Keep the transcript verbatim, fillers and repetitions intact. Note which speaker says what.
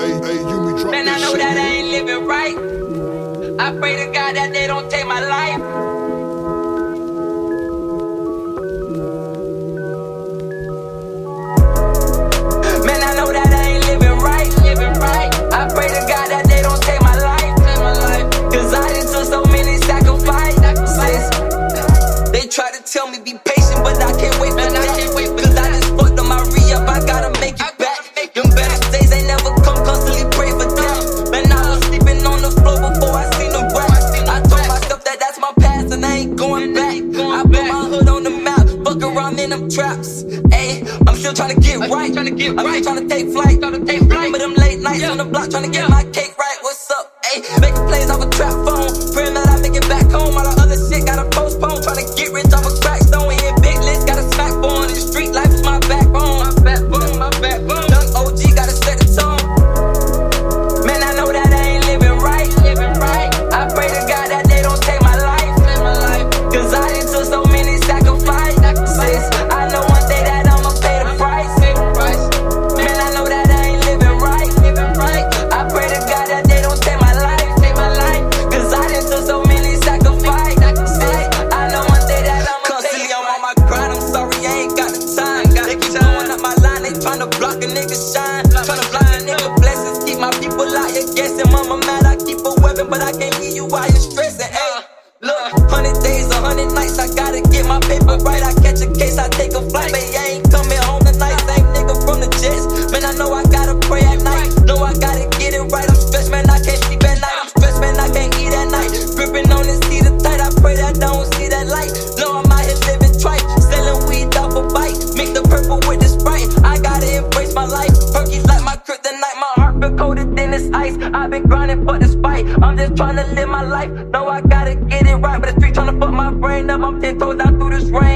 Speaker 1: Man, I know that I ain't living right. I pray to God that they don't take my life. Man, I know that I ain't living right. Living right. I pray to God that they don't take my life. Take my life. Cause I done took so many sacrifices. They try to tell me be patient, but I can't wait for Man, that. I can't wait for Cause that. I just fucked up my re-up. I gotta make it back. Them better days ain't never come, constantly pray for that. Man, I was sleeping on the floor before I seen them rap. I told myself that that's my past and I ain't going back. I put my hood on the map, fuck around in them traps. Ayy, I'm still trying to get right. I'm still trying to take flight. Remember them late nights on the block trying to get my cake right. What's up? Ayy, making plays off a trap phone, praying that I make it back home. All the other shit gotta postpone, trying to get rich off a crack stone. Hit big list, got a smack phone. The street life is my backbone. My backbone, my backbone. Young O G gotta set the tone. Man, I know that I ain't living right. Living right. I pray to God that they don't take my life. Take my life. Cause I done took so many sacrifices. I know one day that I'ma pay the price. Pay the price. Man, I know that I ain't living right. Living right. I pray to God that they don't take my life. Take my life. Cause I done took so many sacrifices. I know one day that I'ma Constantly pay the price. I'm on my grind, I'm sorry I ain't got the time. They keep blowing up my line, they tryna block a nigga shine. Tryna block a nigga blessings, keep my people out here guessing. Mama mad, I keep a weapon, but I can't leave you out here stressing. Ayy, look, hundred days, a hundred nights, I gotta get my paper right. I catch a case, I take a flight, but I ain't coming home tonight. Same nigga from the Jets, man, I know I gotta pray at night. Know I gotta get it right. I'm stressed, man, I can't sleep at night. I'm stressed, man, I can't eat at night. Gripping on this seat tight, I pray that I don't see that light. No, I'm out here living tripe, selling weed off a bite. Mix the purple with the Sprite, I gotta embrace my life. Perky's like my kryptonite, my heart been colder than this ice. I've been grinding for this fight, I'm just trying to live my life. No, I gotta get it right, but the street trying to fuck my brain up. I'm ten toes down through this rain.